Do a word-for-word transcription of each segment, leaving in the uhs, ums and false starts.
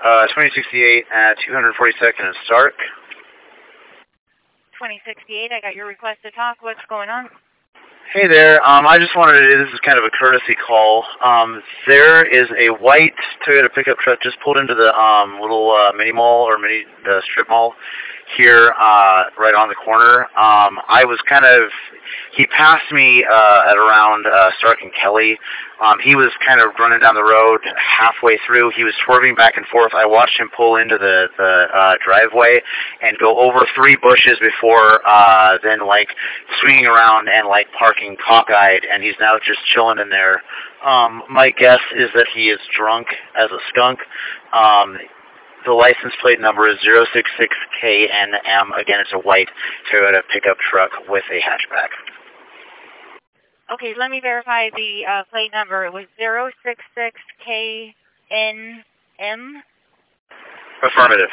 Uh, twenty sixty-eight at two forty-second and Stark. twenty sixty-eight, I got your request to talk. What's going on? Hey there. Um, I just wanted to, this is kind of a courtesy call. Um, there is a white Toyota pickup truck just pulled into the um, little uh, mini mall or mini uh, strip mall here uh, right on the corner. Um, I was kind of, he passed me uh, at around uh, Stark and Kelly. Um, he was kind of running down the road halfway through. He was swerving back and forth. I watched him pull into the, the uh, driveway and go over three bushes before uh, then, like, swinging around and, like, parking cockeyed, and he's now just chilling in there. Um, my guess is that he is drunk as a skunk. Um, the license plate number is zero six six K N M. Again, it's a white Toyota pickup truck with a hatchback. Okay, let me verify the uh, plate number. It was zero six six K N M? Affirmative.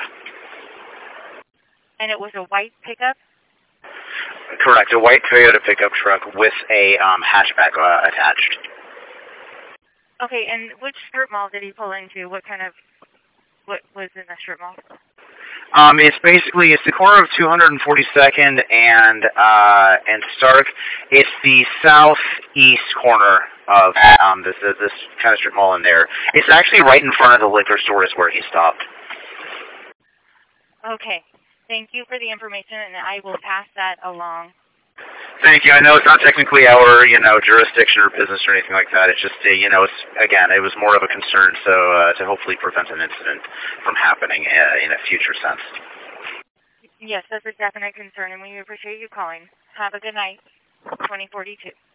And it was a white pickup? Correct, a white Toyota pickup truck with a um, hatchback uh, attached. Okay, and which strip mall did he pull into? What kind of, what was in the strip mall? Um, it's basically, it's the corner of two forty-second and uh, and Stark. It's the southeast corner of um, this, this kind of strip mall in there. It's actually right in front of the liquor store is where he stopped. Okay. Thank you for the information, and I will pass that along. Thank you. I know it's not technically our, you know, jurisdiction or business or anything like that. It's just, uh, you know, it's, again, it was more of a concern, so uh, to hopefully prevent an incident from happening uh, in a future sense. Yes, that's a definite concern, and we appreciate you calling. Have a good night. twenty forty-two.